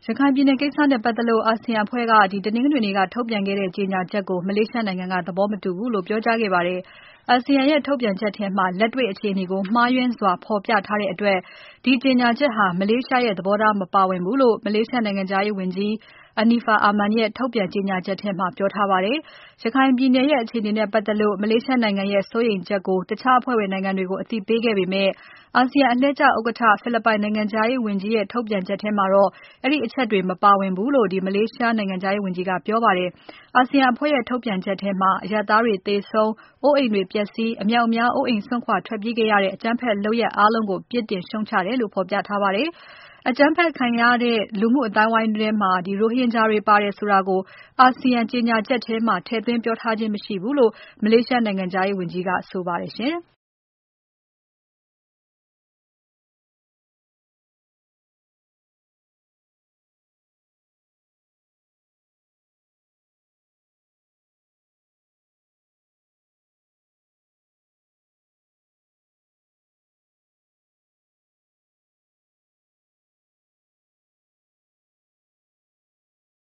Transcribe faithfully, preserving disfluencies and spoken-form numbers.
ရခိုင်ပြည်နယ်ကိစ္စနဲ့ပတ်သက်လို့ အာဆီယံအဖွဲ့က တနင်္ဂနွေနေ့က ထုတ်ပြန်ခဲ့တဲ့ ကြေညာချက်ကို မလေးရှားနိုင်ငံက သဘောမတူဘူးလို့ ပြောကြားခဲ့ပါတယ်။ အာဆီယံရဲ့ ထုတ်ပြန်ချက်ထဲမှာ လက်တွေ့အခြေအနေကို မှားယွင်းစွာ ဖော်ပြထားတဲ့အတွက် ဒီကြေညာချက်ဟာ မလေးရှားရဲ့ သဘောထားမပါဝင်ဘူးလို့ မလေးရှားနိုင်ငံခြားရေးဝန်ကြီး Anifah Aman ရဲ့ ထုတ်ပြန်ကြေညာချက်ထဲမှာ ပြောထားပါတယ်။ ရခိုင်ပြည်နယ်ရဲ့ အခြေအနေနဲ့ပတ်သက်လို့ မလေးရှားနိုင်ငံရဲ့ စိုးရိမ်ချက်ကို တခြားအဖွဲ့ဝင်နိုင်ငံတွေကို အသိပေးခဲ့ပေမဲ့ အာဆီယံအလှည့်ကျဥက္ကဋ္ဌ ဖိလစ်ပိုင်နိုင်ငံခြားရေးဝန်ကြီးရဲ့ ထုတ်ပြန်ချက်ထဲမှာတော့ အဲဒီအချက်တွေ မပါဝင်ဘူးလို့ မလေးရှားနိုင်ငံခြားရေးဝန်ကြီးက ပြောပါတယ်။ အာဆီယံအဖွဲ့ရဲ့ ထုတ်ပြန်ချက်ထဲမှာ အရပ်သားတွေသေဆုံး၊ အိုးအိမ်တွေပျက်စီး၊ အမြောက်အများ အိုးအိမ်စွန့်ခွာထွက်ပြေးခဲ့ရတဲ့ အကြမ်းဖက်လုပ်ရပ်အားလုံးကို ပြစ်တင်ရှုတ်ချတယ်လို့ ဖော်ပြထားပါတယ်။ အကြမ်းဖက်ခံရတဲ့ လူမှုအသိုင်းအဝိုင်းထဲမှာ ရိုဟင်ဂျာတွေပါတယ်ဆိုတာကို အာဆီယံကြေညာချက်ထဲမှာ ထည့်သွင်းပြောထားခြင်းမရှိဘူးလို့ မလေးရှားနိုင်ငံခြားရေးဝန်ကြီးက ဆိုပါတယ်ရှင်။